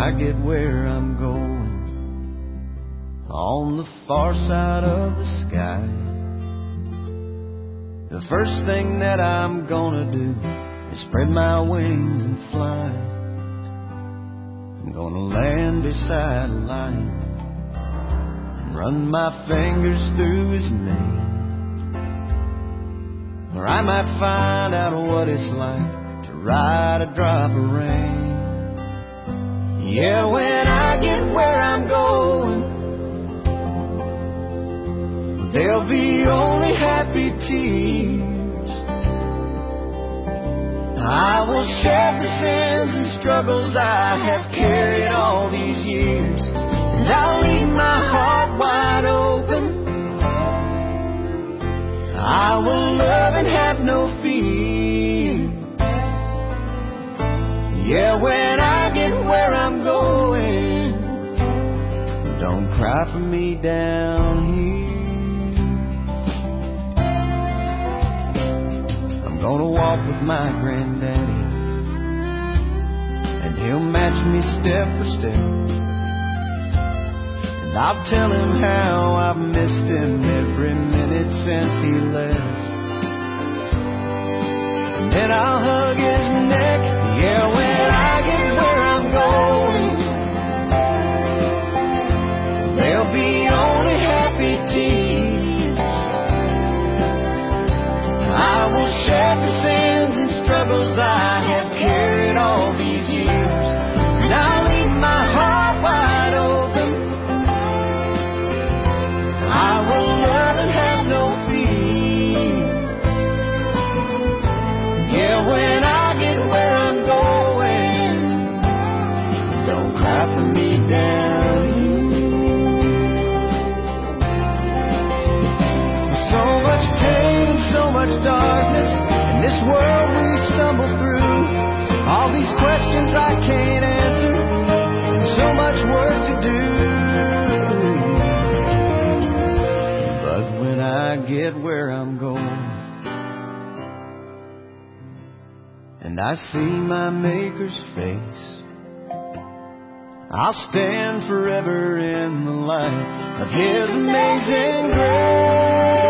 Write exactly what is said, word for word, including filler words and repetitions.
I get where I'm going, on the far side of the sky, the first thing that I'm gonna do is spread my wings and fly. I'm gonna land beside a lion and run my fingers through his mane, or I might find out what it's like to ride a drop of rain. Yeah, when I get where I'm going, there'll be only happy tears. I will shed the sins and struggles I have carried all these years, and I'll leave my heart wide open. I will love and have no fear. Yeah, when I get where I'm going, don't cry for me down here. I'm gonna walk with my granddaddy, and he'll match me step for step, and I'll tell him how I've missed him every minute since he left. And then I'll hug his neck. Yeah, when I get where I'm going, there'll be only happy tears. I will shed the sins and struggles I have carried all these years, and I'll leave my heart wide open. I will love and have no fear. Yeah, when I get where I'm going, don't cry for me down here. So much pain, so much darkness in this world we stumble through. All these questions I can't answer, and so much work to do. But when I get where I'm going, and I see my Maker's face, I'll stand forever in the light of His amazing grace.